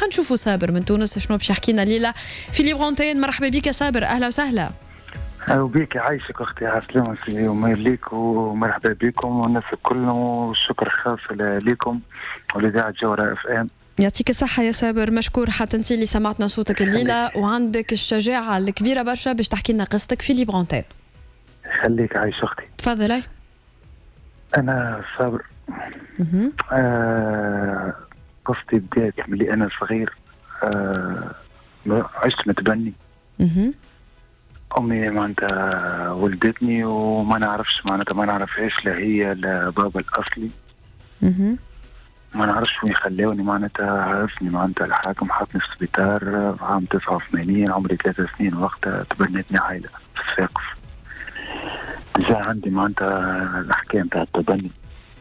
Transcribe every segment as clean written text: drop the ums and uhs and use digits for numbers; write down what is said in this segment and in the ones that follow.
خلينا نشوفوا صابر من تونس شنو باش يحكي لنا ليلة في ليبر أنتين. مرحبا بك يا صابر، أهلا وسهلا. أهلا بك، عايشك أختي، عسلامة ليك ومرحبا بكم والناس الكل، والشكر خاص لكم ولإذاعة جوهرة اف ام. يعطيك الصحة يا صابر، مشكور حتى انت اللي سمعتنا صوتك الليلة وعندك الشجاعة الكبيرة برشا باش تحكي لنا قصتك في ليبر أنتين. خليك عايش أختي. تفضلي. أنا صابر. قصتي بدات ملي أنا صغير. عشت متبني. أمي معناتها ولدتني وما نعرفش معناتها ما نعرفهاش لا هي لا بابا الأصلي. ما نعرفش وين خلاوني معناتها. عرفني معناتها الحاكم حطني في السبيطار عام 89، عمري 3 سنين وقتها. تبنتني عائلة في الساقف. جا عندي معناتها الأحكام تاع التبني.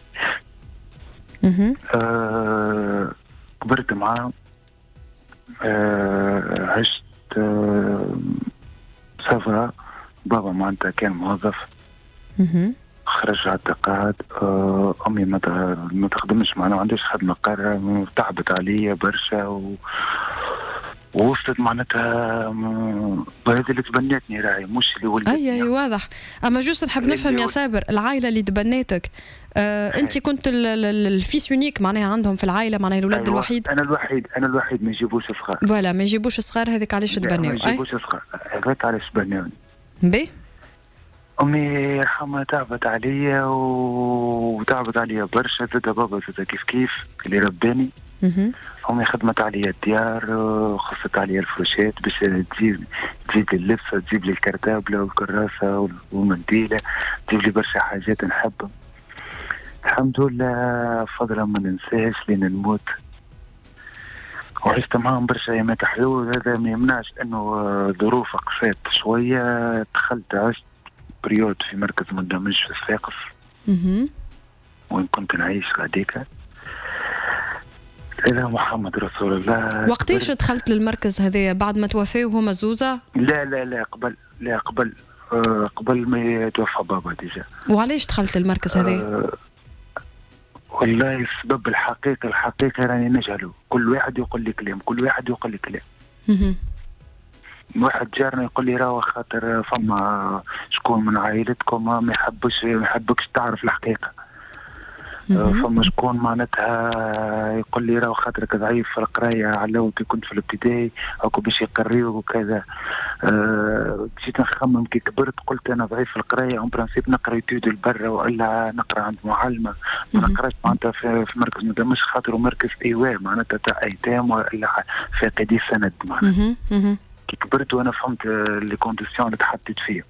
كبرت معاهم. عشت سافرة. بابا معناتها كان موظف، خرج على التقاعد. أمي ما تخدمش معنا، ما عندهاش خدمة قارة، تعبت عليا برشا ووصلت معناتها هذه اللي تبنتني راهي مش اللي ولدتني. أي واضح. أما جوست نحب نفهم يا صابر، العائلة اللي تبنيتك أنت كنت الفيس يونيك معناها عندهم في العائلة، معناها الولد الوحيد؟ أنا الوحيد ما يجيبوش صغار. فوالا ما يجيبوش صغار، هذيك علاش تبنيو؟ ما يجيبوش صغار، هذاك علاش تبنيوني. بي أمي يرحمها تعبت عليا وتعبت عليا برشا. زاد بابا زاد كيف اللي رباني. أمي خدمت عليا الديار، خصت عليا الفروشات باش تجيب لي اللبسة، تجيب لي الكرتابلة والكراسة والمنديلة، تجيب لي برشا حاجات نحبها. الحمد لله فضلا ما ننساش لين نموت. وعشت معاهم برشا ايامات حلوة. هذا ما يمنعش انه ظروف قفات شوية. دخلت عشت بريود في مركز مندمج في الساقف وين كنت نعيش غاديكا. إلى محمد رسول الله. وقتاش دخلت للمركز هذا؟ بعد ما توفاو هما زوزة؟ لا قبل ما يتوفى بابا ديجا. وعلاش دخلت للمركز هذا؟ والله السبب الحقيقة راني نجهله. كل واحد يقول لي كلام. واحد جارنا يقول لي راهو خاطر فما شكون من عائلتكم ما يحبكش تعرف الحقيقة. فما شكون معناتها يقول لي راهو خاطرك ضعيف في القرايه على كي كنت في الابتدائي هاكو باش يقريوك وكذا. جيت نخمم كي كبرت قلت انا ضعيف في القرايه اون برانسيب نقرا يتود البرة والا نقرا عند معلمه. ما نقراش معناتها في مركز مش خاطر مركز ايواء معناتها تاع ايتام ولا فاقدي سند معناتها. كي كبرت وانا فهمت لي كونديسيون اللي تحطيت فيها.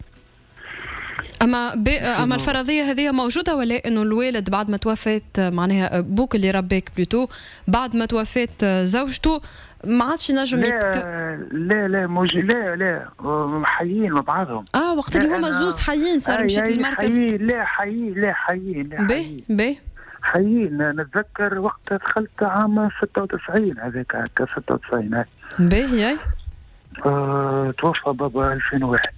اما الفرضيه هذه موجوده ولا انه الوالد بعد ما توفات معناها بوك اللي رباك بلوتو بعد ما توفات زوجته ما عادش ينجم لا موجود. لا حيين مع بعضهم. وقت اللي هما زوز حيين صار مشيت للمركز. حيين نتذكر وقت دخلت عام 96 هذاك هكا 96. باهي. توفى بابا 2001.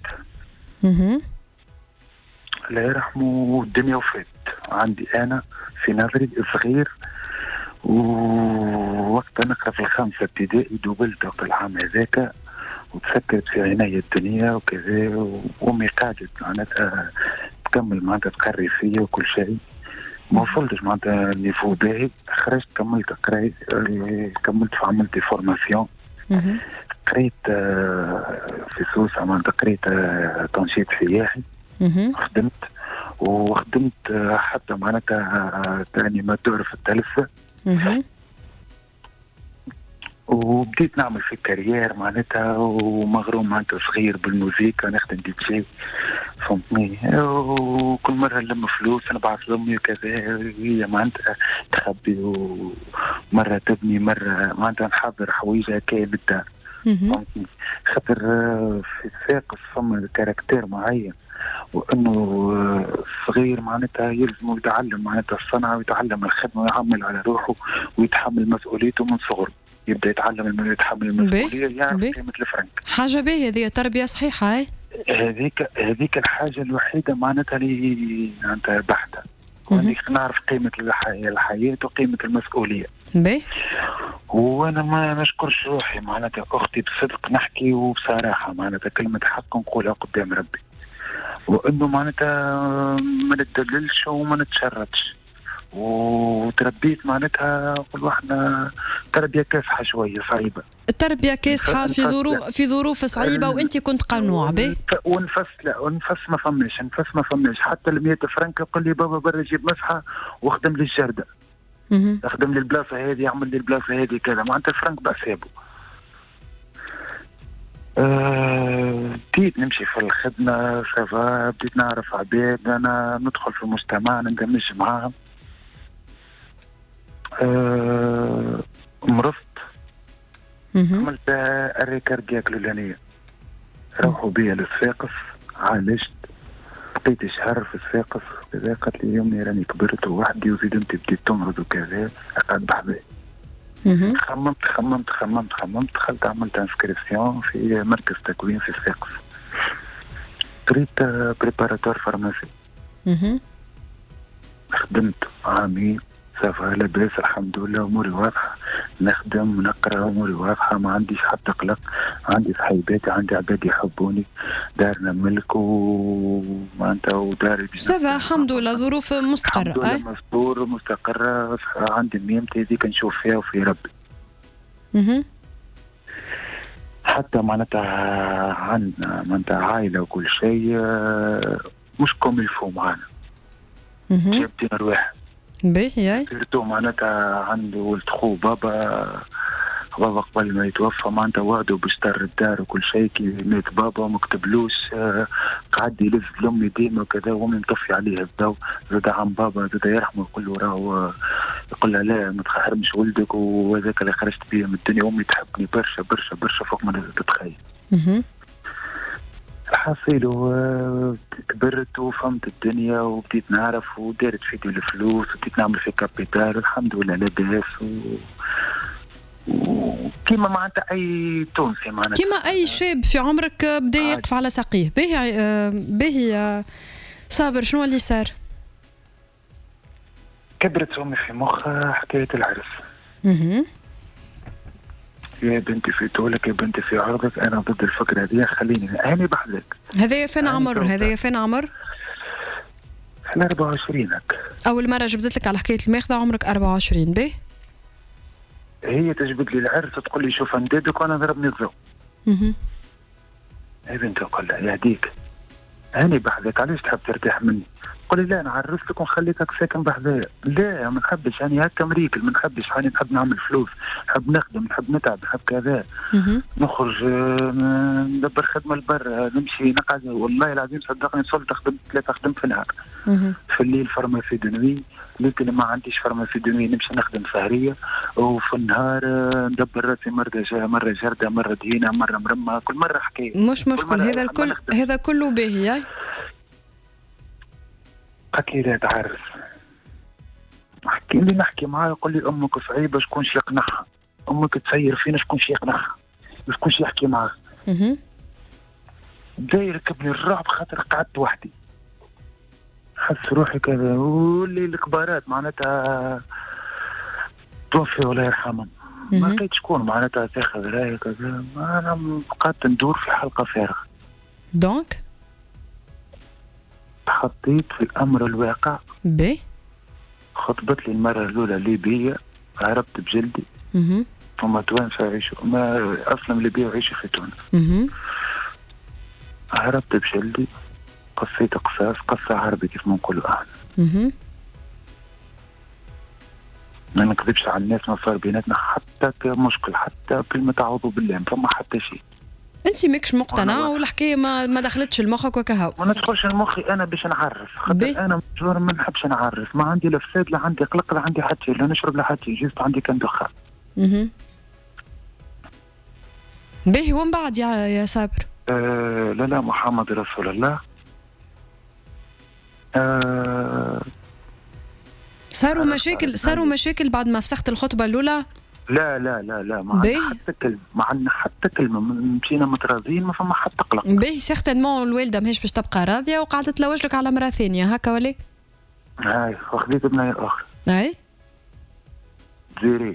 الله يرحمه. والدنيا وفات عندي أنا في نظري صغير. ووقت نقرأ في 5 ابتدائي دوبلت وقت العام هذاك وتسكرت في عناية الدنيا وكذا. وأمي قعدت معناتها تكمل معناتها تقري فيا وكل شيء. ما وصلتش معناتها نيفو باهي. خرجت كملت قراي. كملت عملت فورماسيون. قريت في سوسة معناتها قريت تنشيط سياحي. وخدمت حتى معناتها كأنيماتور في التلفزة. وبديت نعمل في كارير معناتها ومغروم معناتها صغير بالموسيقى نخدم دي جي فهمتني. وكل مرة نلم فلوس نبعث لأمي وكذا هي معناتها تخبي ومرة تبني مرة معناتها نحضر حويجة هكايا للدار فهمتني. خاطر في الساقف فما كاركتير معين وانه صغير معناتها يلزم يتعلم معناتها الصنعه ويتعلم الخدمه ويعمل على روحه ويتحمل مسؤوليته من صغره. يبدا يتعلم يتحمل المسؤوليه يعرف قيمه الفرنك. حاجه باهيه هذه تربيه صحيحه. هذيك الحاجه الوحيده معناتها اللي معناتها بحته واني نعرف قيمة الحياة وقيمة المسؤولية. باهي. وانا ما نشكرش روحي معناتها اختي بصدق نحكي وبصراحة معناتها كلمة حق نقولها قدام ربي، وانه معناتها ما نتدللش وما نتشردش، وتربيت معناتها كل واحدة تربية كاسحة شوية صعيبة. التربية كاسحة في ظروف صعيبة وانت كنت قنوع به. ونفس ما فماش حتى ال100 فرنك يقول لي بابا برا جيب مسحة واخدم لي الجردة، اخدم لي البلاصة هذه، اعمل لي البلاصة هذه كذا، معناتها الفرنك بحسابه. بديت نمشي في الخدمة سافا، بديت نعرف عباد، أنا ندخل في المجتمع نندمج معاهم. مرضت، عملت الريكاردياك الأولانية، روحوا بيا للساقس، عالجت، بقيت شهر في الساقس كذا. قالت لي يومي راني كبرت وحدي وزيد انت بديت تمرض وكذا، اقعد بحذاي. خممت دخلت عملت انسكريبسيون في مركز تكوين في الساقس، قريت بريباراتور فارماسي. خدمت عامين سافا لاباس الحمد لله، اموري واضحه، نخدم نقرا اموري واضحه، ما عنديش حتى قلق، عندي صحيباتي، عندي عباد يحبوني، دارنا ملك ومعناتها وداري سافا الحمد لله، ظروف مستقره. الحمد لله مستور مستقره، عندي ميمتي هذيك نشوف فيها وفي ربي. حتى معناتها عندنا معناتها عائله وكل شيء مش كوم الفو معانا. جبتين رواح باهي. سيرتو معناتها عنده ولد خو بابا قبل ما يتوفى معناتها وعدوا باش تر الدار وكل شيء. كي مات بابا ما كتبلوش، قعد يلف لامي ديما وكذا، وامي مطفي عليه الضوء، زاد عم بابا زاد يرحمه يقول له راهو، يقول لها لا ما تخرمش ولدك وهذاك اللي خرجت بيه من الدنيا، امي تحبني برشا برشا برشا فوق ما تتخيل. حصيله كبرت وفهمت الدنيا وبديت نعرف ودارت فيدي الفلوس وبديت نعمل في كابيتال الحمد لله لاباس وكيما معناتها اي تونسي معناتها كيما اي شاب في عمرك بدا يقف على ساقيه. باهي صابر، شنو اللي صار؟ كبرت امي في مخها حكايه العرس. يا بنتي في طولك، يا بنتي في عرضك، انا ضد الفكره هذه، خليني انا بحذاك. هذايا فين عمر؟ هذايا فين عمر؟ انا 24 هكا. اول مره جبدت لك على حكايه الماخذه عمرك 24. باهي. هي تجبد لي العرس تقول لي شوف اندادك وانا ضربني الضوء. يا بنتي نقول لها يهديك هاني بحذاك، علاش تحب ترتاح مني؟ قول لي لا انا عرفتك ونخليك ساكن بحذايا. لا ما نحبش، هاني هكا مريكل، ما نحبش، هاني نحب نعمل فلوس، نحب نخدم، نحب نتعب، نحب كذا. نخرج ندبر خدمه لبرا، نمشي نقعد، والله العظيم صدقني صرت خدمت 3 خدم في النهار. في الليل فارماسي دنوي، لكن ما عنديش فارماسي دنوي نمشي نخدم سهريه، وفي النهار ندبر راسي مره جرده، مره دهينه، مره مرمى، كل مره حكايه. مش مشكل، هذا كله باهي. أكيد عارف، نحكي معاه يقول لي أمك صعيبة، شكونش يقنعها؟ أمك تسير فينا، شكونش يقنعها؟ شكونش يحكي معاه؟ بدا يركبني الرعب خاطر قعدت وحدي، حس روحي كذا، واللي الكبارات معناتها توفي الله يرحمهم، ما لقيت شكون معناتها تاخذ رايي كذا، أنا قعدت ندور في حلقة فارغة. دونك تحطيت في الأمر الواقع. بي خطبت لي المرة الأولى ليبية، هربت بجلدي. هما توانسة يعيشوا، ما أصلا ليبيا يعيشوا في تونس. هربت بجلدي، قصيت قصاص، قصة عربي كيف ما نقولوا احنا. ما نكذبش على الناس، ما صار بيناتنا حتى مشكل، حتى كلمة أعوذ بالله، ما فما حتى شيء. انت ماكش مقتنع والحكايه ما دخلتش لمخك وكهو؟ ما ندخلش لمخي انا باش نعرف، خاطر انا مجور ما نحبش نعرف، ما عندي لا فساد، لا عندي قلق، لا عندي حتى شيء، لا نشرب لا حتى شيء، جيت عندي كان دخان. باهي ومن بعد يا صابر؟ لا محمد رسول الله. صاروا مشاكل بعد ما فسخت الخطبه الاولى؟ لا ما عندنا حتى كلمه، ما عندنا حتى كلمه، مشينا متراضيين، ما فما حتى قلق. باهي سيغتينمون الوالده ماهيش باش تبقى راضيه وقعدت تلوج لك على مراه ثانيه هكا ولا؟ هاي وخذيت بنية أخرى. أي جزيرية.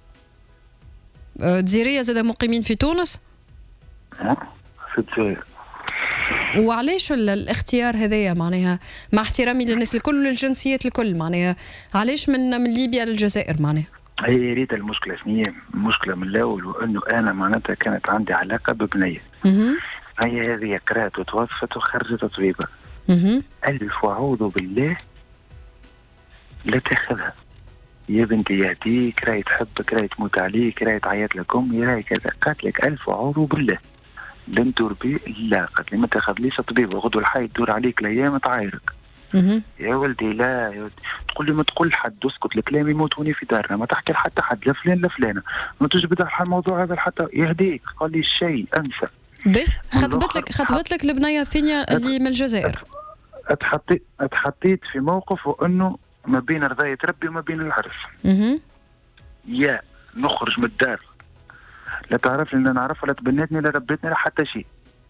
جزيرية زاد مقيمين في تونس؟ في الجزائر. وعلاش الاختيار هذايا معناها مع احترامي للناس الكل والجنسيات الكل معناها علاش من ليبيا للجزائر معناها؟ هي ريت المشكلة شنو؟ المشكلة من الأول وأنه أنا معناتها كانت عندي علاقة ببنية. هي هذه قرات وتوظفت وخرجت طبيبة. ألف وأعوذ بالله لا تاخذها يا بنتي يهديك، راهي تحبك، راهي تموت عليك، راهي تعيط لكم، راهي كذا. قالت لك ألف وأعوذ بالله لن تربي. لا قالت لي ما تاخذليش طبيبة، غدوة الحي تدور عليك الأيام تعايرك. يا ولدي لا يا ولدي. تقول لي ما تقول لحد، اسكت، الكلام يموتوني في دارنا، ما تحكي لحتى حد، لا فلان لا فلانة، ما تجبد على الموضوع هذا حتى يهديك. قال لي الشيء انسى. خطبت لك البنية الثانية اللي من الجزائر. اتحطيت في موقف وانه ما بين رضاية ربي وما بين العرس. يا نخرج من الدار لا تعرف لي لا نعرف، ولا تبنتني لا ربيتني لا حتى شيء.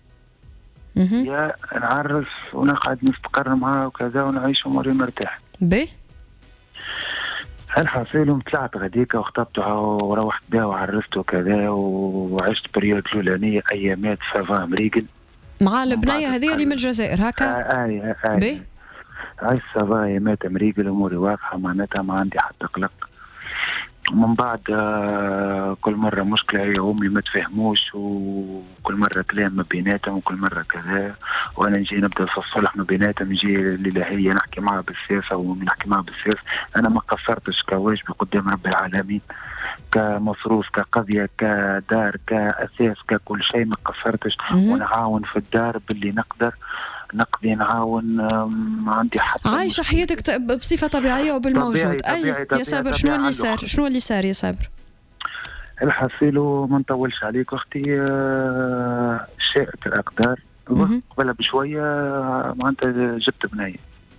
يا نعرس ونقعد نستقر معاه وكذا ونعيش اموري مرتاح. باهي الحاصل طلعت غديكا وخطبتها وروحت بها وعرست وكذا وعشت بريود الاولانيه ايامات سافا مريقل مع البنيه هذه اللي من الجزائر هكا. باهي عشت سافا ايامات مريقل، اموري واضحه معناتها ما عندي حتى قلق. من بعد كل مرة مشكلة هي أمي ما تفهموش، وكل مرة كلام ما بيناتهم، وكل مرة كذا، وأنا نجي نبدأ في الصلح ما بيناتهم، نجي للهية نحكي معها بالسياسة ونحكي معها بالسياسة. أنا ما قصرتش كواجبي قدام رب العالمين، كمصروف، كقضية، كدار، كأساس، ككل شيء ما قصرتش. ونعاون في الدار باللي نقدر نقضي، نعاون، ما عندي حتى عايشة حياتك بصفة طبيعية وبالموجود. طبيعي يا صابر شنو اللي صار؟ شنو اللي صار يا صابر؟ الحصيل وما نطولش عليك اختي، شاءت الأقدار قبلها بشوية معناتها جبت بنية.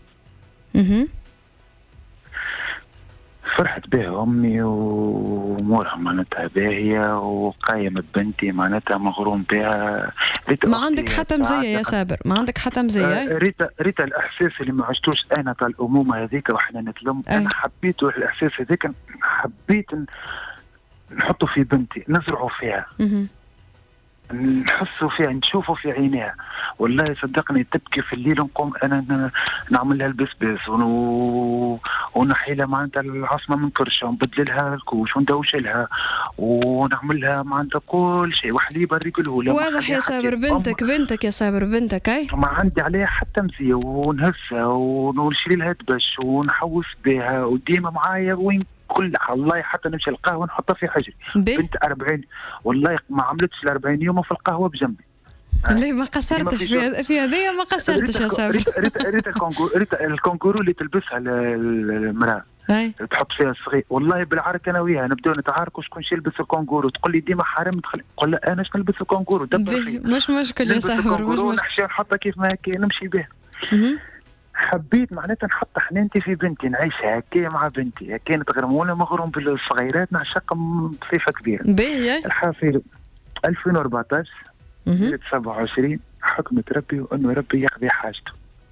فرحت بها أمي وأمورها معناتها باهية، وقايمة بنتي معناتها مغروم بها. ما عندك حتى مزية يا صابر، ما عندك حتى مزية. ريتا الإحساس اللي ما عشتوش أنا تاع الأمومة هذيك وإحنا نتلم. أنا حبيته الإحساس هذيك، حبيت نحطه في بنتي، نزرعه فيها، نحسوا فيها، نشوفوا في عينيها. والله صدقني تبكي في الليل، نقوم انا نعمل لها البسباس ونحي لها معناتها العصمه من كرشه، ونبدل لها الكوش وندوش لها ونعمل لها معناتها كل شيء، وحليبه نريقله لها. واضح يا صابر بنتك يا صابر بنتك. اي ما عندي عليها حتى مزيه، ونهزها ونشري لها دبش ونحوس بها، وديما معايا وين كل الله حتى نمشي القهوه نحطها في حجري. بنت 40 والله ما عملتش ال 40 يوم في القهوه بجنبي. لا ما قصرتش في هذه، ما قصرتش يا صابر. ريت الكونغورو اللي تلبسها المراه تحط فيها الصغير، والله بالعرك انا وياها نبداو نتعاركوا شكون يلبس الكونغورو. تقول لي ديما حرام تقول لا انا شنو نلبس الكونغورو. مش مشكل يا صابر، مش مشكل، نحشي نحطها كيف ما هكا نمشي بها. حبيت معناتها نحط حنانتي في بنتي، نعيشها هكا مع بنتي. كانت غرمونه مغروم بالصغيرات، نعشقهم بصفه كبيره. الحاصل 2014 27 حكمة ربي وانه ربي يقضي حاجته.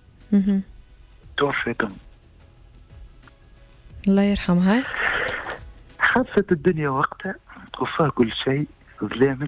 توفيت امي الله يرحمها. حست الدنيا وقتها وصار كل شيء، ظلامت.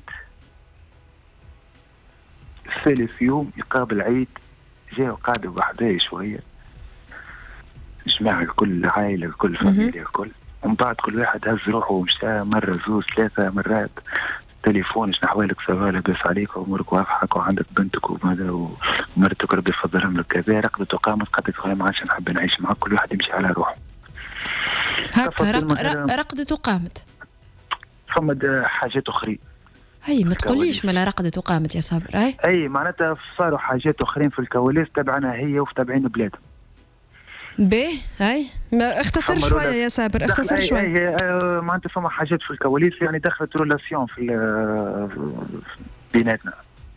ثالث يوم يقابل عيد، جاء وقعدوا بحداي شويه، جماعه الكل، عائله الكل، فاميليا الكل. ومن بعد كل واحد هز روحه ومشى مره زوج ثلاثه مرات تليفون، شنو احوالك؟ سافا، لاباس عليك؟ وامورك واضحه؟ وعندك بنتك وماذا ومرتك ربي يفضلهم لك كذا. رقدت وقامت قالت لي ما عادش نحب نعيش معك، كل واحد يمشي على روحه. هكا رقدت وقامت. فما حاجات اخرين. هي ما تقوليش ملا رقدت وقامت يا صابر. اي معناتها صاروا حاجات اخرين في الكواليس تبعنا هي وتابعين بلادهم. باهي هاي ما اختصر شويه يا صابر، اختصر شويه. معناتها فما حاجات في الكواليس يعني دخلت ريلاسيون في بيناتنا.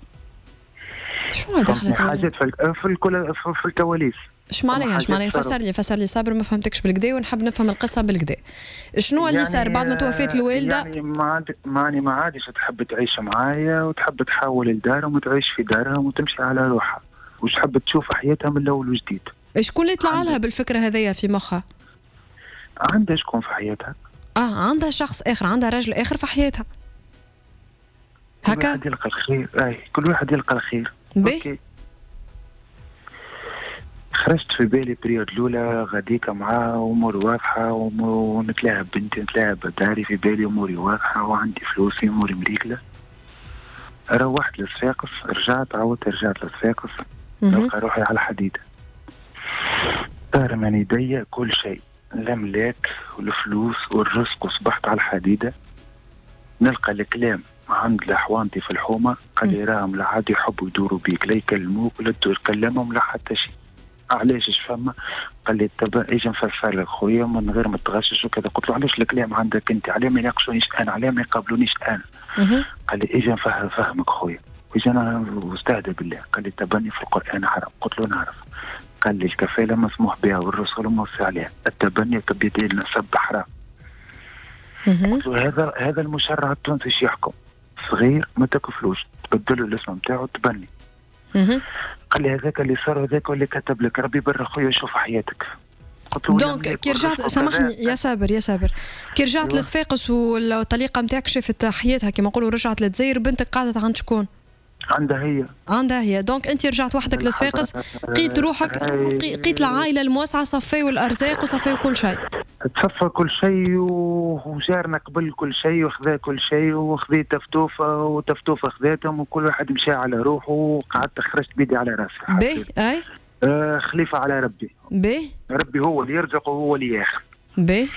شنو دخلت حاجات في الكواليس؟ اش معناها فسر لي صابر، ما فهمتكش بالكدا ونحب نفهم القصه بالكدا. شنو اللي صار بعد ما توفيت الوالده؟ يعني ما عادش تحب تعيش معايا، وتحب تحول لدارهم وتعيش في دارهم وتمشي على روحها، وش تحب تشوف حياتها من الاول وجديد. شكون اللي طلع لها بالفكرة هذيا في مخها؟ عندها شكون في حياتها؟ عندها شخص آخر، عندها رجل آخر في حياتها. كل واحد يلقى الخير. كل واحد يلقى الخير. اوكي. خرجت في بالي بريود الاولى غاديكا معاه اموري واضحه ونتلاعب بنتي نتلاعب داري، في بالي اموري واضحه وعندي فلوسي اموري مريقله. روحت لصفاقس، رجعت لصفاقس، نلقى روحي على الحديده. طار من يدي كل شيء، الاملاك والفلوس والرزق، وصبحت على الحديده. نلقى الكلام عند لحوانتي في الحومه، قال لي راهم لا عاد يحبوا يدوروا بيك، لا يكلموك ولا تكلمهم لا حتى شيء. علاش اش فما؟ قال لي تبا اجي نفسر لك خويا من غير ما تغشش وكذا. قلت له علاش الكلام عندك انت؟ علاه ما يناقشونيش انا؟ علاه ما يقابلونيش انا؟ قال لي اجي نفهمك خويا. واجي انا واستهدى بالله. قال لي تبني في القران حرام. قلت له نعرف. قال لي الكفاله مسموح بها والرسول موصي عليها، التبني بيد النسب حرام. قلت له هذا المشرع التونسي يحكم صغير ما تكفلوش، تبدلوا الاسم نتاعو تبني. قال لي هذاك اللي صار، هذاك اللي كتب لك، ربي برا خويا شوف حياتك. دونك كي رجعت، سامحني يا صابر، كي رجعت لصفاقس والطليقه نتاعك شافت حياتها كما نقولوا رجعت للجزائر، بنتك قعدت عند شكون؟ عندها هي. دونك انت رجعت وحدك لصفاقس، لقيت روحك، لقيت العائله الموسعه، صفيوا الارزاق وصفيوا كل شيء. تصفى كل شيء وجارنا قبل كل شيء وخذا كل شيء، وخذيت وتفتوفه خذاتهم، وكل واحد مشى على روحه، وقعدت خرجت بيدي على راسي. باهي اي خليفه على ربي. باهي ربي هو اللي يرزق وهو اللي ياخذ. باهي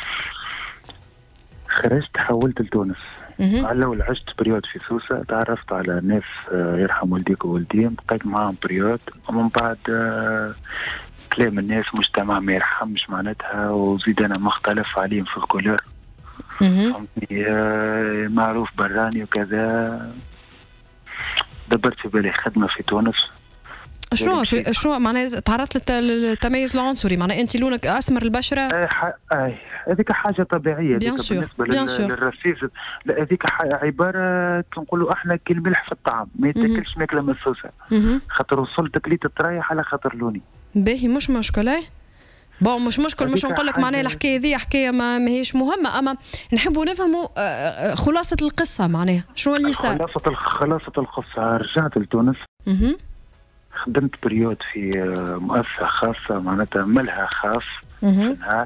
خرجت حولت لتونس. على اول عشت بريود في سوسه، تعرفت على ناس يرحم والديك ووالديهم، بقيت معاهم بريود، ومن بعد كلام الناس مجتمع ما يرحمش معناتها، وزيد انا مختلف عليهم في الكولور، فهمتني، معروف براني وكذا. دبرت في بالي خدمه في تونس. شنو معناها تعرضت للتميز العنصري؟ معناها انت لونك اسمر البشره. هذيك حاجه طبيعيه بالنسبه للراسيزم. لا هذيك عباره نقولوا احنا كالملح في الطعام، ما يتاكلش ماكله مسوسه. خاطر وصلت كليت تريح على خاطر لوني. باهي مش مشكله. بون مش مشكل، مش نقول لك معناها الحكايه ذي حكايه ما هيش مهمه، اما نحبوا نفهموا خلاصه القصه، معناها شنو اللي صار. خلاصه القصه، رجعت لتونس. خدمت بريود في مؤسسة خاصة، معناتها ملها خاص في النهار،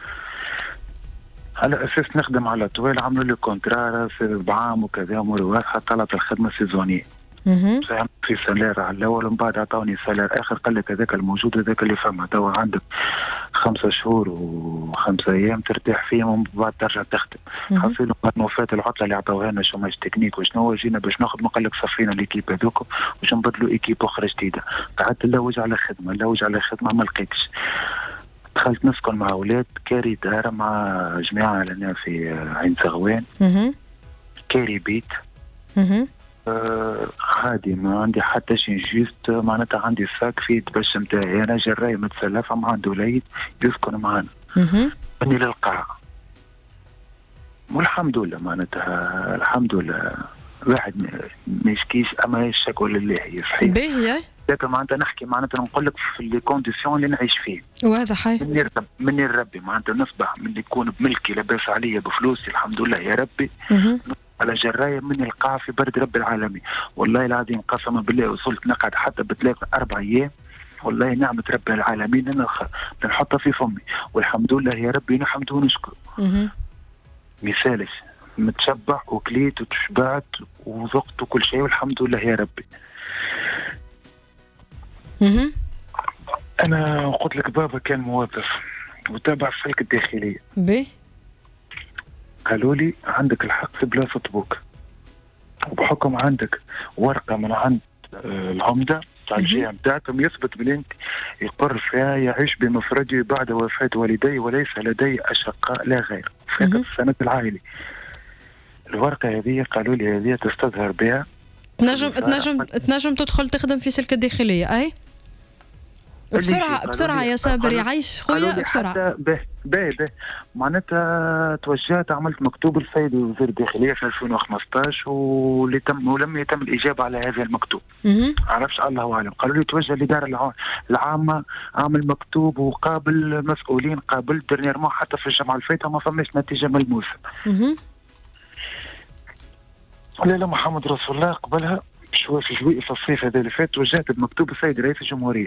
على أساس نخدم على طويل. عملوا لي كونترا بعام وكذا، أموري واضحة. طلعت الخدمة سيزونية، فهمت، في سالير على الأول، ومن بعد عطاوني سالير آخر. قال لك هذاك الموجود هذاك اللي فما توا عندك 5 شهور و5 أيام ترتاح فيهم، ومن بعد ترجع تخدم. حصيلوا بعد وفاة العطلة اللي عطاوها لنا شوماج تكنيك وشنو هو، جينا باش ناخذ، قال لك صفينا ليكيب هذوك باش نبدلوا ايكيب اخرى جديدة. قعدت نلوج على خدمة ما لقيتش. دخلت نسكن مع أولاد كاري دار مع جماعة لنا في عين سغوان، كاري بيت. عادي ما عندي حتى شيء، جيست معناتها عندي ساك فيه الدبش نتاعي، انا جراي متسلفه مع عنده وليد يسكن معنا. بني للقاعه، والحمد لله معناتها الحمد لله واحد ما يشكيش، اما الشكوى لله هي صحيح. باهي لكن معناتها نحكي معناتها نقول لك في لي كونديسيون اللي نعيش فيه، وهذا حي مني ربي معناتها نصبح من اللي يكون بملكي لاباس عليا بفلوسي الحمد لله يا ربي، على جرايه من القاع في برد رب العالمين. والله العظيم قسما بالله وصلت نقعد حتى ب3-4 أيام، والله نعمة رب العالمين أنا نحطها في فمي، والحمد لله يا ربي نحمد ونشكر. مثالش متشبع وكليت وتشبعت وذقت وكل شيء والحمد لله يا ربي. أنا قلت لك بابا كان موظف وتابع السلك الداخلية. قالوا لي عندك الحق في بلاصة بوك، وبحكم عندك ورقة من عند العمدة تاع الجهة نتاعكم يثبت بلي انت يقر فيها يعيش بمفردي بعد وفاة والدي وليس لدي أشقاء لا غير، فقط السند العائلي. الورقة هذه قالوا لي هذه تستظهر بها تنجم تدخل تخدم في سلك الداخلية. أي بسرعه يا صابر يعيش خويا بسرعه. باهي معناتها توجهت عملت مكتوب السيد وزير الداخليه في 2015 ولم يتم الاجابه على هذا المكتوب. عرفش الله اعلم. قالوا لي توجه للاداره العامه اعمل مكتوب وقابل مسؤولين، قابلت درنيرمون حتى في الجمعه الفاتحه ما فماش نتيجه ملموسه. لا محمد رسول الله قبلها شوي في جوي في الصيف هذا اللي فات توجهت بمكتوب السيد رئيس الجمهوريه.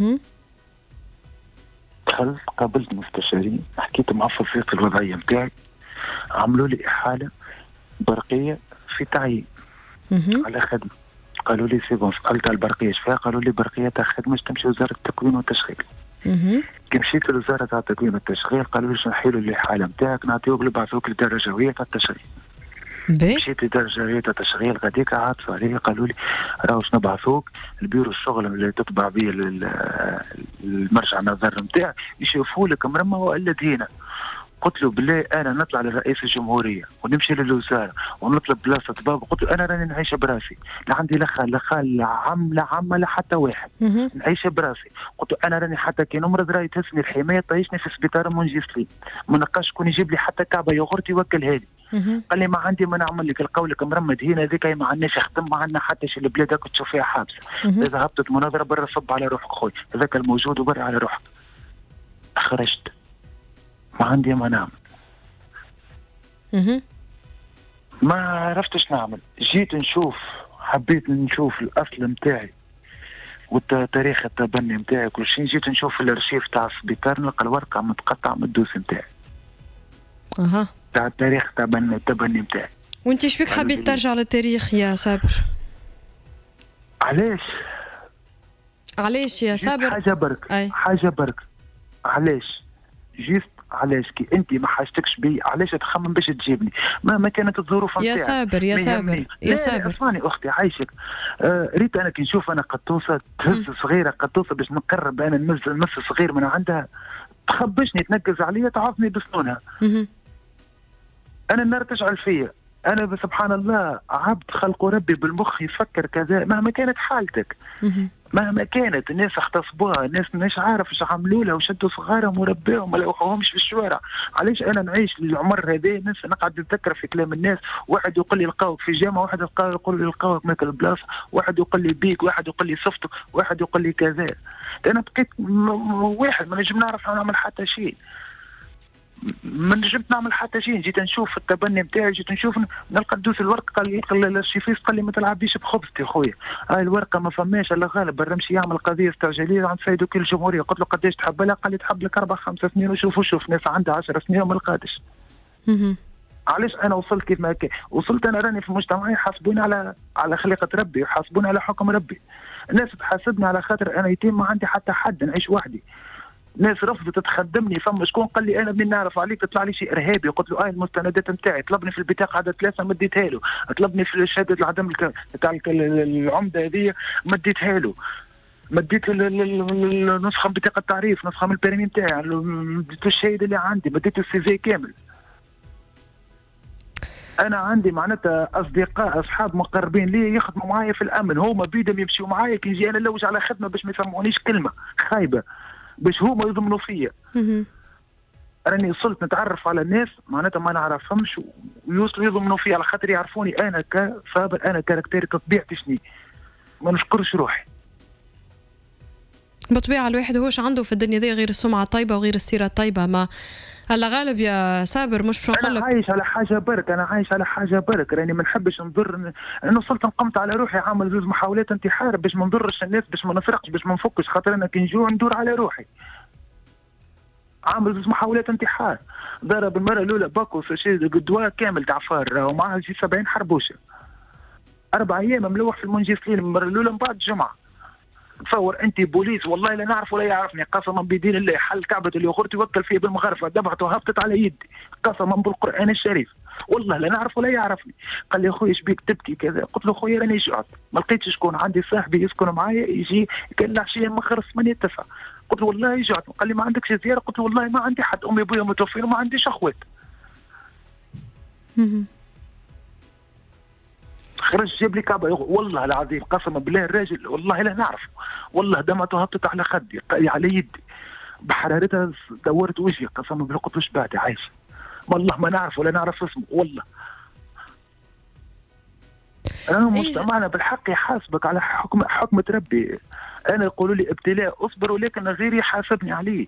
دخلت قابلت مستشارين، حكيت مع فريق الوضعيه نتاعي، عملوا لي احاله برقيه في تعيين على خدمه. قالوا لي سي بون، سالت على البرقيه ايش فيها؟ قالوا لي برقيه تاع خدمه تمشي وزاره التكوين والتشغيل. كي مشيت لوزاره تاع التكوين والتشغيل قالوا لي نحيلوا لي الحاله نتاعك نعطيوك نبعثوك للدرجه الجويه تاع التشغيل. مشيت لدرجة جوية تشغيل غاديك عاطفة عليه، قالوا لي راهو باش نبعثوك البيرو الشغل اللي تطبع به المرجع النظر نتاعي يشوفوا لك مرمى ولا دينا. قلت له بالله انا نطلع لرئيس الجمهوريه ونمشي للوزاره ونطلب بلاصه بابا. قلت له انا راني نعيش براسي، لا عندي لا خال لا خال لا عم لا عمه لا حتى واحد، نعيش براسي. قلت له انا راني حتى كي نمرض راهي تهزني الحمايه طيشني في سبيطار منجسلين، ما نلقاش شكون يجيب لي حتى كعبه يوغورت يوكلها لي. قال لي ما عندي ما نعمل لك القولك مرمد هنا هذيك ما عندناش خدم، ما عندنا حتى شي البلاد هاك تشوف فيها حابسه. اذا هبطت مناظره برا صب على روحك خويا، هذاك الموجود وبرا على روحك. خرجت ما عندي ما نعمل. ما عرفتش نعمل. جيت نشوف، حبيت نشوف الاصل نتاعي وتاريخ التبني نتاعي كل شيء. جيت نشوف الارشيف تاع السبيطار نلقى الورقه متقطعه من الدوس نتاعي. تاع التاريخ التبني نتاعي. وانت ايش بك حبيت ترجع للتاريخ يا صابر؟ علاش يا صابر؟ حاجه برك علاش جيت؟ علاش كي انت ما حاجتكش بي علاش تخمم باش تجيبني؟ ما كانت الظروف نتاعك يا صابر يا صابر اسمعني اختي عايشك. ريت انا كي نشوف انا قطوسه تهز صغيره قطوسه باش نقرب انا نمس صغير من عندها تخبشني تنقز عليا تعرفني بسنونها. انا النار تشعل فيا. انا سبحان الله عبد خلق ربي بالمخ يفكر كذا مهما كانت حالتك. مهما كانت الناس اغتصبوها، الناس مش عارف ايش عملوا لها وشدوا صغارهم وربيهم ما لقوهمش في الشوارع. علاش انا نعيش للعمر هذا الناس نقعد نتذكر في كلام الناس؟ واحد يقول لي لقاوك في جامعه، واحد يقول لي لقاوك ماكل بلاصه، واحد يقول لي بيك، واحد يقول لي صفتك، واحد يقول لي كذا. انا بقيت واحد ما نجم نعرف نعمل حتى شيء. ما نجمت نعمل حتى شيء. جيت نشوف التبني نتاعي، جيت نشوف نلقى ندوس الورقه. قال لي الشيفيس قال لي ما تلعبيش بخبزتي خويا، هاي الورقه ما فماش الا غالب برمشي يعمل قضيه استعجاليه عند سيد وكيل الجمهوريه. قلت له قداش تحب لها؟ قال لي تحب لك 4-5 سنين. وشوف ناس عندها 10 سنين وما لقاتش. علاش انا وصلت كيف ما كان وصلت؟ انا راني في مجتمعي يحاسبوني على خليقه ربي ويحاسبوني على حكم ربي. الناس تحاسبني على خاطر انا يتيم ما عندي حتى حد نعيش وحدي. ناس رفضت تخدمني. فما شكون قال لي انا منين نعرف عليك تطلع لي شيء ارهابي؟ قلت له المستندات نتاعي. طلبني في البطاقه عدد 3 مديتها له، طلبني في شهاده العدم تاع العمده هذه مديتها له، مديت النسخه من بطاقه التعريف، نسخه من البريمي نتاعي، مديت الشهيد اللي عندي، مديت السي كامل. انا عندي معناتها اصدقاء اصحاب مقربين لي يخدموا معايا في الامن، هما بيدهم يمشيوا معايا كي نجي انا نلوج على خدمه باش ما يسمعونيش كلمه خايبه باش هما يضمنوا فيا. راني وصلت نتعرف على الناس معناتها ما نعرفهمش ويوصلوا يضمنوا فيا على خاطر يعرفوني انا كصابر، انا كاركتيري كطبيعتي شني. ما نشكرش روحي. بطبيعة الواحد هوش عنده في الدنيا دي غير السمعة الطيبة وغير السيرة الطيبة. ما هلا غالب يا صابر مش باش نقول لك انا عايش على حاجه برك، راني ما نحبش نضر. انا وصلت نقمت على روحي عامل 2 محاولات انتحار باش ما نضرش الناس، باش ما نسرقش، باش ما نفكش، خاطر انا كي نجوع ندور على روحي. عامل 2 محاولات انتحار. ضرب المره الاولى باكو دواء كامل تاع فار ومعها 70 حربوشه. 4 ايام ملوح في المنجسلين المره الاولى من بعد الجمعه. تصور انت بوليس والله لا نعرف ولا يعرفني، قسما بدين الله. حل كعبه اليوغورت يوكل فيه بالمغرفه، دبعت وهبطت على يدي قسما بالقران الشريف، والله لا نعرف ولا يعرفني. قال لي خويا ايش بيك تبكي كذا؟ قلت له خويا راني جعت، ما لقيتش شكون. عندي صاحبي يسكن معايا يجي كان العشيه مخر 8-9. قلت له والله جعت. قال لي ما عندكش زياره؟ قلت له والله ما عندي حد، امي وابويا متوفين وما عنديش اخوات. خرج جاب لي كعبه والله العظيم قسما بالله الراجل والله لا نعرفه والله دمعته هبطت على خدي على يدي بحرارتها دورت وجهي قسما بالله قلت له بعد عايش والله ما نعرف ولا نعرف اسمه والله. أنا مجتمعنا بالحق يحاسبك على حكمة ربي. أنا يقولوا لي ابتلاء أصبر ولكن غيري يحاسبني عليه.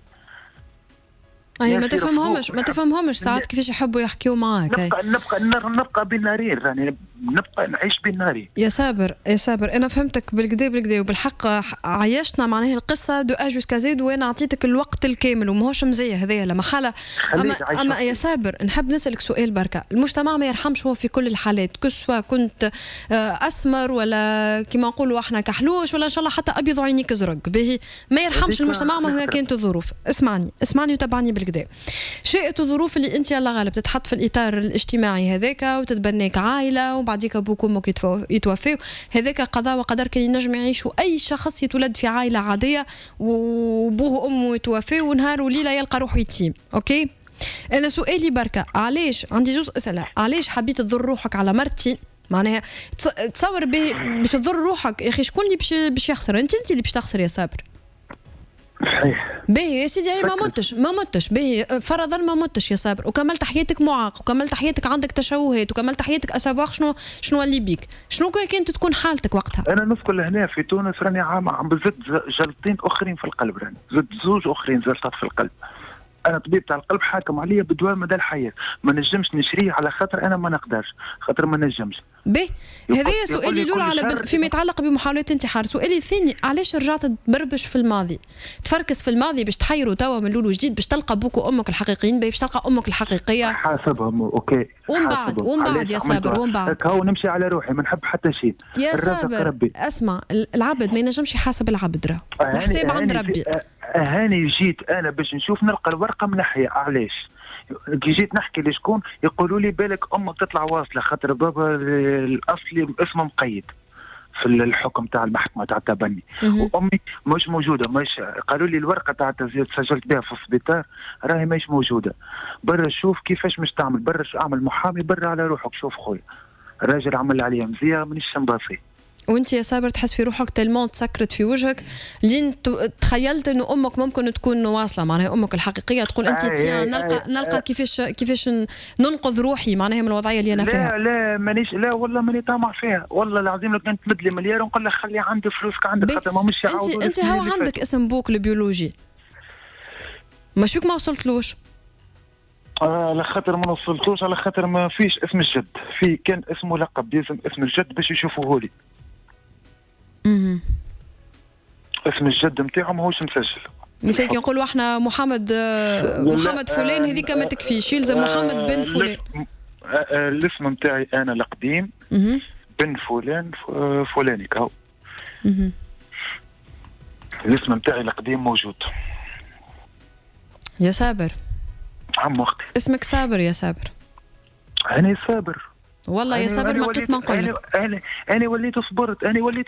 أي ما تفهمهمش ساعات كيفاش يحبوا يحكيوا معاك. نبقى بين نارين يعني نبقى نعيش بين نارين. يا سابر أنا فهمتك بالكدا وبالحق عايشنا معناها القصة دو أ جوسكا زيد وأنا أعطيتك الوقت الكامل وماهوش مزية هذايا لما حالة. أما يا سابر نحب نسألك سؤال بركة. المجتمع ما يرحمش هو في كل الحالات كسوة كنت أسمر ولا كما نقولوا احنا كحلوش ولا إن شاء الله حتى أبيض وعينيك أزرق باهي ما يرحمش المجتمع مهما كانت الظروف. اسمعني وتابعني بالكدا. شئت الظروف اللي انت يلا غالب تتحط في الاطار الاجتماعي هذاك وتتبناك عائله وبعديك ابوك وامك يتوفوا هذاك قضاء وقدر كان ينجم يعيشوا اي شخص يتولد في عائله عاديه وابوه وامه يتوفوا ونهار وليله يلقى روحه يتيم. اوكي انا سؤالي بركه علاش عندي جزء اسئله علاش حبيت تضر روحك على مرتي معناها تصور باش تضر روحك يا اخي شكون اللي باش يخسر انت اللي باش تخسر يا صابر. صحيح باهي يا سيدي ما متش باهي فرضا ما متش يا صابر وكملت حياتك معاق وكملت حياتك عندك تشوهات وكملت حياتك اسافواغ شنو اللي بيك شنو كانت تكون حالتك وقتها. انا نسكن هنا في تونس راني عم بزت جلطين اخرين في القلب راني زدت زوج اخرين زلطات في القلب. انا طبيب تاع القلب حاكم عليا بدواء مدى الحياه ما نجمش نشريه على خاطر انا ما نقدرش خاطر ما نجمش. باهي هذا سؤالي الاول على فيما يتعلق بمحاولات انتحار. سؤالي الثاني علاش رجعت تبربش في الماضي تفركس في الماضي باش تحيروا توا من الاول وجديد باش تلقى ابوك وامك الحقيقيين باش تلقى امك الحقيقيه حاسبهم اوكي ومن بعد يا صابر ومن بعد هو نمشي على روحي ما نحب حتى شيء يا صابر اسمع العبد ما ينجمش يحاسب العبد راه الحساب عند ربي. هاني جيت انا باش نشوف نلقى الورقه منحيه علاش كي جيت نحكي لشكون يقولوا لي بالك امك تطلع واصله خاطر بابا الاصلي اسمه مقيد في الحكم تاع المحكمه تاع التبني وامي مش موجوده مش قالوا لي الورقه تاع التسجيل سجلت بها في السبيطار راهي مش موجوده برا شوف كيفاش مش تعمل برا اعمل محامي برا على روحك شوف خويا الراجل عمل عليا مزيه مانيش شمباصي. وانت يا صابر تحس في روحك تلمون تسكرت في وجهك لين تخيلت انه امك ممكن تكون واصله معناها امك الحقيقيه تقول انت نلقى كيفاش ننقذ روحي معناها من الوضعيه اللي انا فيها. لا مانيش لا والله ماني طامع فيها والله العظيم لو كانت تمد لي مليار نقول لك خلي عندي فلوسك عندك خاطر ما مش يعاودوا. انت هو عندك اسم بوك البيولوجي مش بك ما وصلتلوش على خاطر ما وصلتوش على خاطر ما فيش اسم الجد في كان اسمه لقب يلزم اسم الجد باش يشوفوه لي. اسم الجد نتاعو ماهوش مسجل مثل كي نقولوا احنا محمد فلان هذيك ما تكفيش يلزم محمد بن فلان. الاسم نتاعي انا القديم بن فلان فلاني كاو الاسم نتاعي القديم موجود. يا صابر عم اختي اسمك صابر يا صابر. انا صابر والله يا صابر ما قلت ما نقول انا وليت صبرت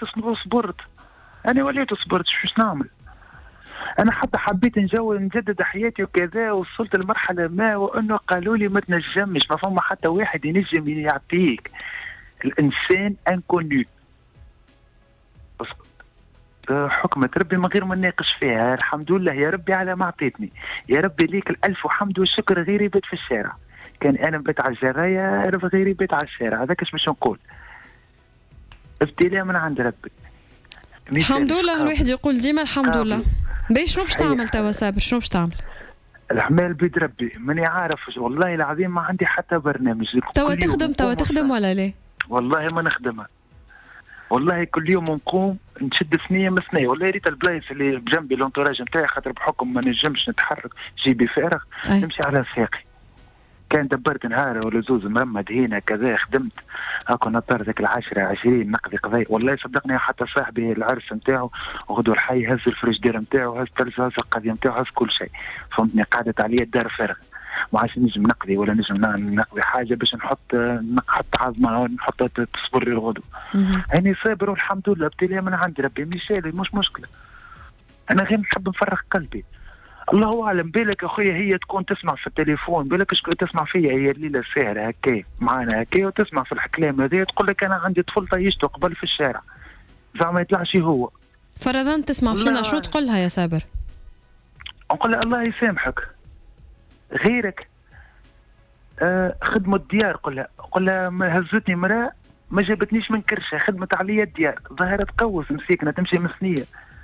انا وليت صبرت شو نعمل. انا حتى حبيت نجدد حياتي وكذا وصلت لمرحله ما وانه قالوا لي ما تنجمش ما فما حتى واحد ينجم يعطيك الانسان انكونيو بس حكمة ربي من غير ما نناقش فيها. الحمد لله يا ربي على ما عطيتني يا ربي ليك الالف وحمد والشكر غيري بيت في الشارع كان انا بيت على الجرايه رب غيري بيت على الشارع هذاك ايش باش نقول ابتلاء من عند ربي. الحمد لله الواحد يقول ديما الحمد لله. باهي شنو باش تعمل توا صابر شنو باش تعمل؟ الحمال بيد ربي ماني عارف والله العظيم ما عندي حتى برنامج. توا تخدم ولا لا؟ والله ما نخدمها والله كل يوم نقوم نشد ثنيه من ثنيه والله ريت البلايص اللي بجنبي الانتوراج نتاعي خاطر بحكم ما نجمش نتحرك جيبي فارغ نمشي على ساقي. كان دبرت نهار ولا زوز مرمد هنا كذا خدمت هاكا نطر ذاك 10-20 نقضي قضايا والله صدقني حتى صاحبي العرس نتاعو غدو الحي هز الفريجدير نتاعو هز التلفزه هز القضيه نتاعو هز كل شيء فهمتني قعدت عليا الدار فارغ ما عادش نجم نقضي ولا نجم نقضي حاجه باش نحط عظمه نحط تصبر لي الغدو. هاني صابر والحمد لله ابتلاء من عند ربي مش مشكله. انا غير نحب نفرغ قلبي الله اعلم. بالك اخويا هي تكون تسمع في التليفون، بالك شكون تسمع فيا هي الليله السهره هكا معانا هكا وتسمع في الكلام هذا، تقول لك انا عندي طفل طيشته قبل في الشارع زعما يطلعش هو. فرضا تسمع فينا شو تقول لها يا سابر؟ نقول لها الله يسامحك غيرك خدمة الديار. قل لها ما هزتني مرأة ما جابتنيش من كرشة، خدمت عليا الديار، ظاهرة تقوس مسيكنة تمشي مسنية.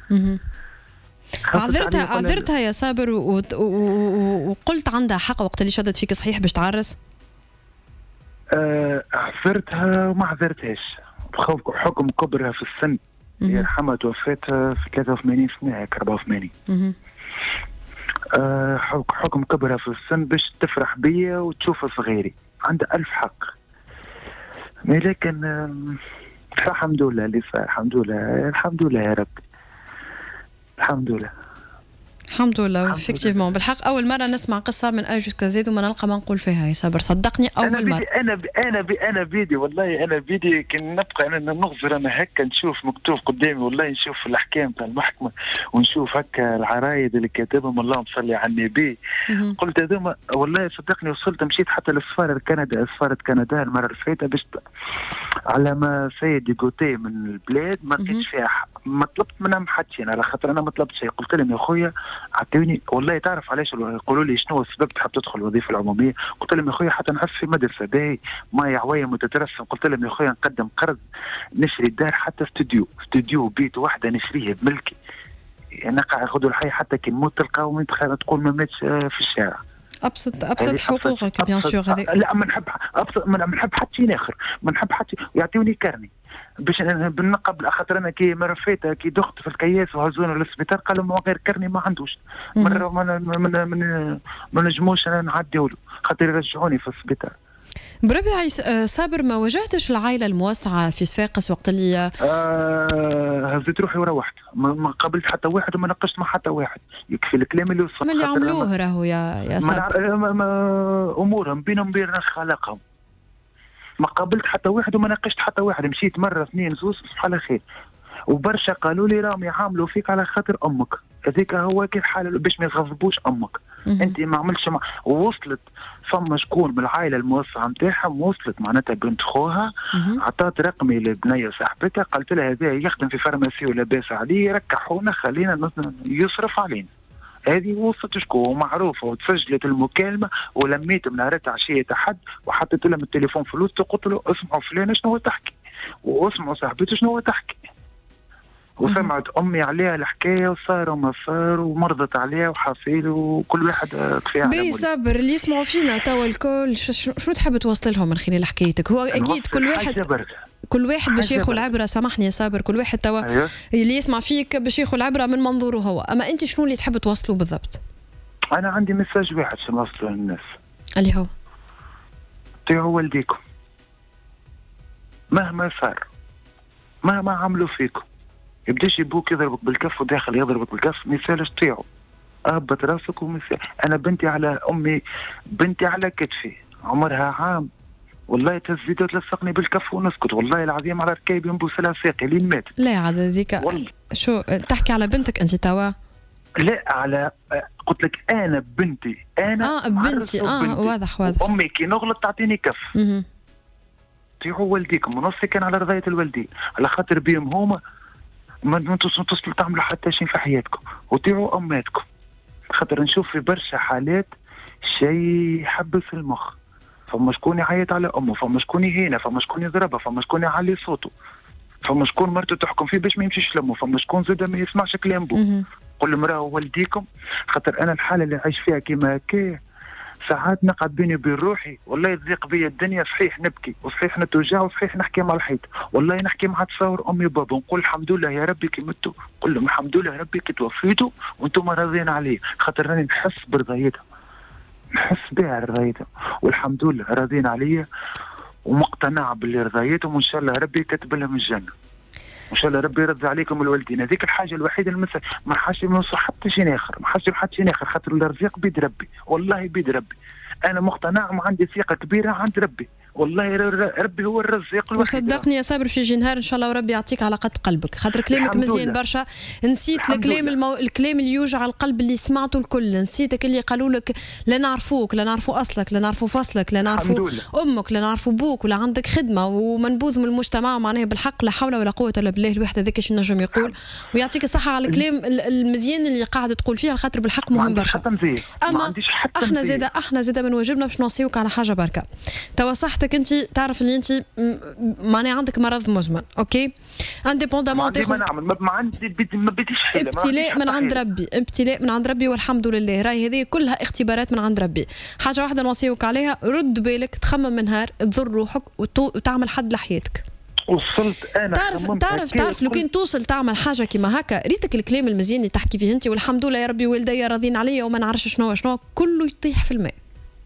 عذرتها يا سابر وقلت عندها حق وقت اللي شدت فيك صحيح باش تعرس؟ عذرتها وما عذرتهاش بحكم كبرها في السن. يرحمها توفات في 83 سنة هيك 84. حكم كبرها في السن باش تفرح بيا وتشوف صغيري، عندها ألف حق. لكن الحمد لله اللي صار، الحمد لله الحمد لله يا رب، الحمد لله الحمد لله. افكتيفمون بالحق اول مره نسمع قصه من اجل كزيد وما نلقى ما نقول فيها يا صابر، صدقني اول مره. انا بيدي والله، انا بيدي كي نبقى انا نغزر انا هكا نشوف مكتوب قدامي والله، نشوف الاحكام تاع المحكمه ونشوف هكا العرايد اللي كاتبهم اللهم صل على النبي. قلت هذوما والله صدقني وصلت مشيت حتى للسفاره كندا، سفاره كندا المره اللي فاتت باش على ما سيدي قوتي من البلاد ما لقيتش فيها ما طلبت منهم حتى شيء، على خاطر انا ما طلبت شيء. قلت لهم يا خويا عطيوني والله، تعرف علاش يقولوا لي شنو السبب تحب تدخل الوظيفه العموميه؟ قلت لهم يا خويا حتى نحس في مدرسه باهي ما عوايه متترسم. قلت لهم يا خويا نقدم قرض نشري دار حتى استوديو بيت واحده نشريه بملكي، نقع ياخذوا الحي حتى كي نموت تلقاو تقول ما ماتش في الشارع. ابسط حقوقك بيان سور. لا ما نحب ابسط، ما نحب حتى شيء اخر، ما نحب حتى يعطيوني كرني باش بالنقب. خاطر انا كي مره فاتت كي دخت في الكياس وهزوني للسبيطار قالوا ما غير كرني ما عندوش. مره ما نجموش انا نعديوا له خاطر يرجعوني في السبيطار. بربي صابر ما واجهتش العائله الموسعه في صفاقس وقت اللي هزيت روحي وروحت، ما قابلت حتى واحد وما ناقشت مع حتى واحد، يكفي الكلام اللي وصل. ما اللي عملوه راهو يا صابر امورهم بينهم وبين خالقهم. ما قابلت حتى واحد وما ناقشت حتى واحد، مشيت مره اثنين زوز صباح على خير، وبرشا قالوا لي راهم يعاملوا فيك على خاطر امك، هذيك هو كيف حال باش ما يغضبوش امك. انت ما عملتش وصلت فما شكون من العائله الموسعه نتاعهم وصلت معناتها بنت خوها عطات رقمي لبنيه صاحبتها، قالت لها هذا يخدم في فارماسي ولاباس عليه ركحونا خلينا يصرف علينا. هذه وصلت شكون معروفه وتسجلت المكالمه ولميت من نهارات عشيه حد وحطيت لهم التليفون فلوس قلت له اسمعوا فلانه شنو تحكي واسمعوا صاحبته شنو تحكي، وسمعت امي عليها الحكايه وصار وما صار ومرضت عليها وحصيل وكل واحد كفايه على بي صابر اللي يسمعوا فينا توا الكل شو تحب توصل لهم من خلال حكايتك؟ هو اكيد كل واحد باش ياخذ العبره، سامحني يا صابر، كل واحد توا اللي يسمع فيك باش ياخذ العبره من منظوره هو، اما انت شنو اللي تحب توصله بالضبط؟ انا عندي مساج واحد باش نوصله للناس اللي هو طيعوا والديكم مهما صار، مهما عملوا فيكم، يبداش يبوك يضربك بالكف وداخل يضربك بالكف، مثالش طيعوا اهبط راسك ومثال. انا بنتي على امي، بنتي على كتفي عمرها عام والله تزيد وتلصقني بالكف ونسكت والله العظيم على ركايبي نبوس لها ساقي لين مات. لا عاد هذيك شو تحكي على بنتك انت توا؟ لا على قلت لك انا بنتي انا بنتي واضح امي كي نغلط تعطيني كف. طيعوا والديكم ونصي كان على رضايه الوالدين على خاطر بيهم هما ما تصلوا تعملوا حتى شيء في حياتكم وطيعوا اماتكم، خاطر نشوف في برشا حالات شيء يحبس المخ. فما شكون يعيط على امه، فما شكون يهينه، فما شكون يضربها، فما شكون يعلي صوته، فما شكون مرته تحكم فيه باش ما يمشيش لامه، فما شكون زاد ما يسمعش كلام بوه. قل مراه والديكم، خاطر انا الحاله اللي عايش فيها كيما هكا ساعات نقعد بيني وبين روحي والله يضيق بيا الدنيا، صحيح نبكي وصحيح نتوجع وصحيح نحكي مع الحيط، والله نحكي مع تصاور امي وبابا ونقول الحمد لله يا ربي كي متوا، نقول لهم الحمد لله يا ربي كي توفيتوا وانتم راضيين عليه، خاطر راني نحس برضايتها، نحس بها رضايتها والحمد لله راضيين عليا ومقتنع باللي رضايتهم، وان شاء الله ربي كاتب لهم الجنه، وان شاء الله ربي يرضى عليكم الوالدين. هذيك الحاجه الوحيده اللي ما حاش نوصل حتى شيء اخر، ما حاش حتى شيء اخر، خاطر الرزق بيد ربي والله بيد ربي. انا مقتنع وعندي ثقه كبيره عند ربي والله ربي هو الرزاق الوحيد. وصدقني يا صابر باش يجي نهار ان شاء الله وربي يعطيك على قد قلبك، خاطر كلامك مزيان برشا. نسيت الكلام الكلام اللي يوجع القلب اللي سمعته الكل، نسيتك اللي قالوا لك لا نعرفوك، لا نعرفوا اصلك، لا نعرفوا فصلك، لا نعرفوا امك، لا نعرفوا بوك، ولا عندك خدمه ومنبوذ من المجتمع. معناها بالحق لا حول ولا قوه الا بالله الواحد هذاك اش نجم يقول. ويعطيك الصحه على الكلام المزيان اللي قاعد تقول فيه، خاطر بالحق مهم برشا. اما احنا زاده من واجبنا باش نوصيوك على حاجه بركه. توا صحتك انت تعرف اللي انت معناها عندك مرض مزمن، اوكي؟ انديبوندامون تاخذ ما عندي ما بديش حيله، ابتلاء من عند ربي، ابتلاء من عند ربي والحمد لله. راهي هذه كلها اختبارات من عند ربي. حاجه واحده نوصيوك عليها، رد بالك، تخمم من نهار تضر روحك وتعمل حد لحياتك. وصلت انا تعرف لو كان توصل تعمل حاجه كيما هكا، ريتك الكلام المزيان اللي تحكي فيه انت والحمد لله يا ربي والدي راضين عليا وما نعرفش شنو كله يطيح في الماء.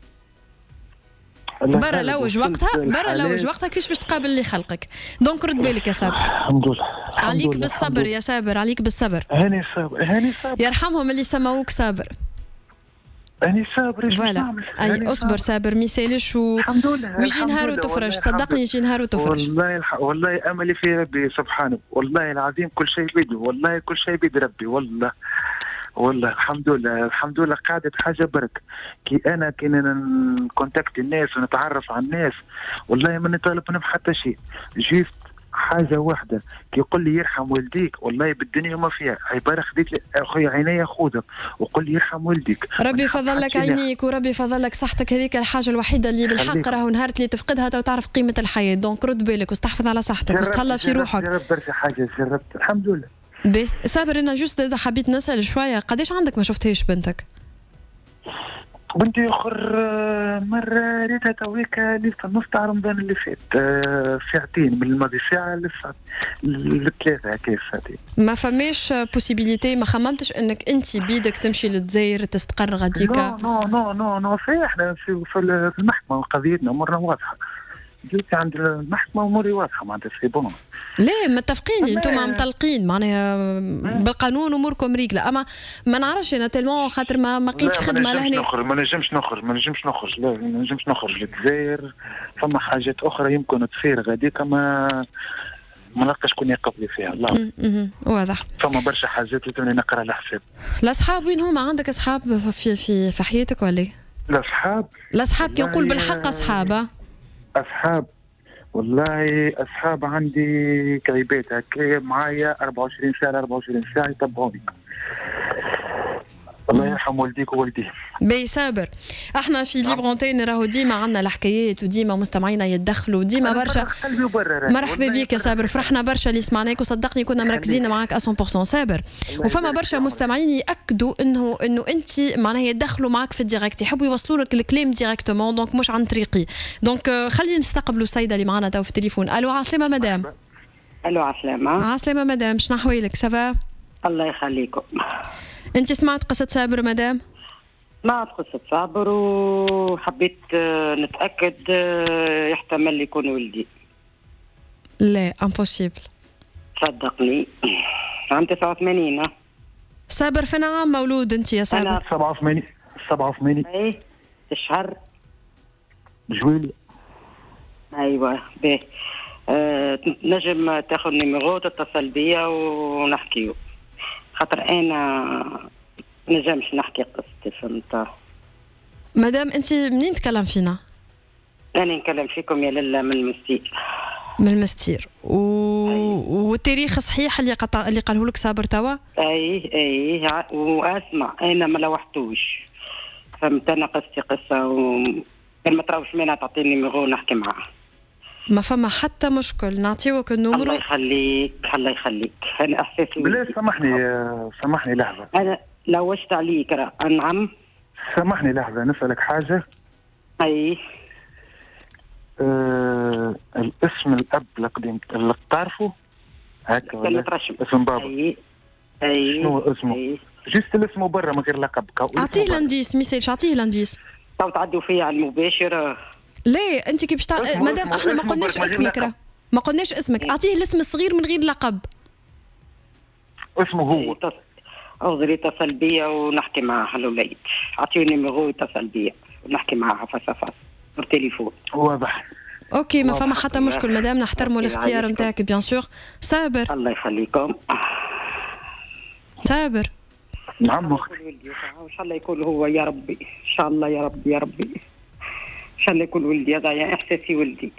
برا لوج وقتها كيفاش باش تقابل اللي خلقك. دونك رد بالك يا صابر. الحمد لله. عليك بالصبر يا صابر، عليك بالصبر. هاني صابر يرحمهم اللي سموك صابر. أنا صابر إيش نعمل؟ أي أصبر صابر ما يسالش الحمد لله. ويجي نهار وتفرج، صدقني يجي نهار وتفرج. والله أملي في ربي سبحانه، والله العظيم كل شيء بيده، والله كل شيء بيد ربي، والله الحمد لله قاعدة حاجة برك. كي نكونتاكت الناس ونتعرف على الناس، والله ما نطالب منهم حتى شيء، جيت حاجه واحده كي يقول لي يرحم والديك، والله بالدنيا ما فيها عباره خديت لي اخويا عينيا خذهم وقول لي يرحم والديك. ربي يفضل لك عينيك وربي يفضل لك صحتك، هذيك الحاجه الوحيده اللي بالحق راهو نهار اللي تفقدها تو تعرف قيمه الحياه. دونك رد بالك واستحفظ على صحتك واستهلا في روحك. جربت برشا حاجه، جربت الحمد لله. باهي صابر، انا جوست حبيت نسال شويه، قداش عندك ما شفتهاش بنتك؟ بنتي اخر مره ريتها تويك ليله النص تاع رمضان اللي فات، ساعتين من الماضي، ساعه للثلاثه هكا ساعتين. ما فماش بوسيبيليتي، ما خممتش انك انت بيدك تمشي للجزائر تستقر غاديكا؟ نو في احنا في المحكمه قضيتنا امورنا واضحه، جيت عند المحكمه اموري واضحه معناتها سي بون. لا متفقين انتم مطلقين معناها بالقانون اموركم ريقله، اما ما نعرفش انا تلمون خاطر ما لقيتش خدمه لهنا. ما نجمش نخرج لا ما نجمش نخرج للجزائر، فما حاجات اخرى يمكن تصير غاديك ما نلقى شكون يقبلي فيها. الله واضح. فما برشا حاجات لازمني نقرا الحساب. الاصحاب وين هما؟ عندك اصحاب في حياتك ولا؟ الاصحاب كي نقول بالحق أصحاب والله أصحاب عندي كعبات هكا معايا 24 ساعة يتبعوني. الله يرحم والديك ووالديهم. باهي صابر، احنا في ليبر انتين راهو ديما عندنا الحكايات وديما مستمعينا يدخلوا وديما برشا. مرحبا بك يا صابر، فرحنا برشا اللي سمعناك وصدقني كنا مركزين معاك 100% صابر. وفما برشا مستمعين ياكدوا انه انت معناها يدخلوا معاك في الديريكت، يحبوا يوصلوا لك الكلام ديريكتومون، دونك مش عن طريقي. دونك خلينا نستقبلوا السيده اللي معنا تو في التليفون. الو عسلامه مدام. الو عسلامه مدام، شنو احوالك؟ سافا؟ الله يخليكم. انت سمعت قصه صابر مدام؟ سمعت قصه صابر وحبيت نتاكد يحتمل يكون ولدي. لا امبوسيبل. صدقني عام 89. صابر فين عام مولود انت يا صابر؟ 87. اي الشهر جويلي. ايوه باهي. نجم تاخذ نيميرو تتصل بيا ونحكيو، خاطر انا نجمش نحكي قصتي فهمت. مدام انت منين تكلم فينا؟ انا نكلم فيكم يا لله من المستير. من المستير والتاريخ صحيح اللي قاله لك صابر توا؟ اي واسمع انا ما لوحتوش فهمت. انا قصتي قصه كان ما تراوش مانع تعطيني نيميرو نحكي معاه. ما فما حتى مشكل، نعطيوك النمرو. الله يخليك انا احساسي. بلا سامحني لحظه، انا لوشت عليك. نعم سامحني لحظه نسالك حاجه. اي الاسم الاب القديم اللي تعرفه هكا ولا اسم بابا؟ اي شنو اسمه؟ جست الاسم برا من غير لقب. اعطيه لانديس، ميساج اعطيه لانديس. تو تعدوا فيا على المباشر. لا انت كي باش مادام احنا ما قلناش اسمك، ما قلناش اسمك، اعطيه الاسم الصغير من غير لقب. اسمه هو. أفضل يتصل بيا ونحكي معاه الوليد، اعطيه نيميرو يتصل بيا ونحكي معاه فاس فاس بالتليفون. واضح. اوكي ما فما حتى مشكل مدام، نحترموا الاختيار نتاعك بيان سور. صابر الله يخليكم. صابر نعم اختي. ان شاء الله يكون هو يا ربي، ان شاء الله يا ربي يا ربي، ان شاء الله يكون ولدي. هذا يعني احساسي ولدي.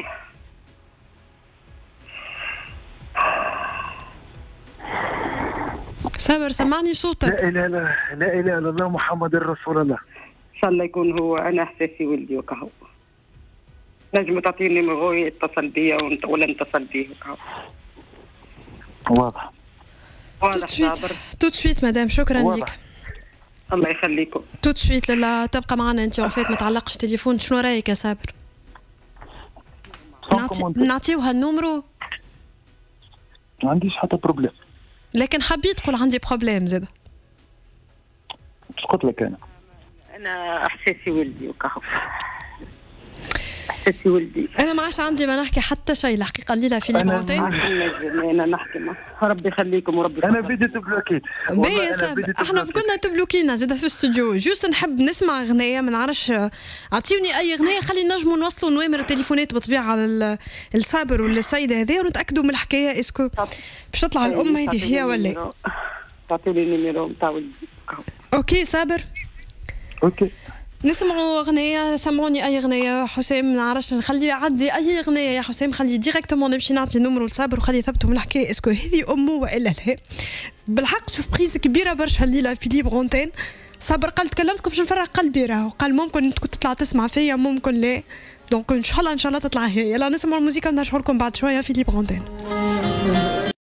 صابر سمعني صوتك. لا اله الا الله محمد رسول الله. ان شاء الله يكون هو. انا احساسي ولدي وكهو. نجم تعطيني نيميرو يتصل بيا ولا نتصل بيه وكهو. واضح. تو سويت مدام، شكرا لك. الله يخليكم. تو سويت لا تبقى معنا انت وفات ما تعلقش تليفون. شنو رايك يا صابر؟ نعطيوها النومرو. ما عنديش حتى بروبليم، لكن حبيت تقول عندي بروبليم زاد. اش قلت لك انا احساسي ولدي وكهو. احساسي ولدي. انا ما عادش عندي ما نحكي حتى شيء الحقيقه. الليله في ليبونتين انا نحكي ربي يخليكم وربي. انا بديت بلوكيت. احنا كنا تبلوكينا زاد في الاستوديو. جوست نحب نسمع اغنيه، ما نعرفش اعطيوني اي اغنيه خلي نجموا نوصلوا نوامر التليفونات بالطبيعه على الصابر ولا السيده هذه ونتاكدوا من الحكايه. اسكو باش تطلع الام هذه هي ولا؟ تعطيني النيميرو نتاع ولدي. اوكي صابر. اوكي نسمعوا اغنيه. سمعوني اي اغنيه حسام. نعرفش نخلي عدي اي اغنيه يا حسام. خلي ديريكتومون نمشي نعطي نمرو لصابر وخلي يثبتوا من الحكايه اسكو هذه امه والا لا. بالحق سوربريز كبيره برشا الليله في ليبر اونتين. صابر قال تكلمتكم باش نفرغ قلبي راهو. قال ممكن تطلع تسمع فيا ممكن لا. دونك ان شاء الله تطلع هي. يلا نسمعوا الموسيقى ونرجعوا لكم بعد شويه في ليبر اونتين.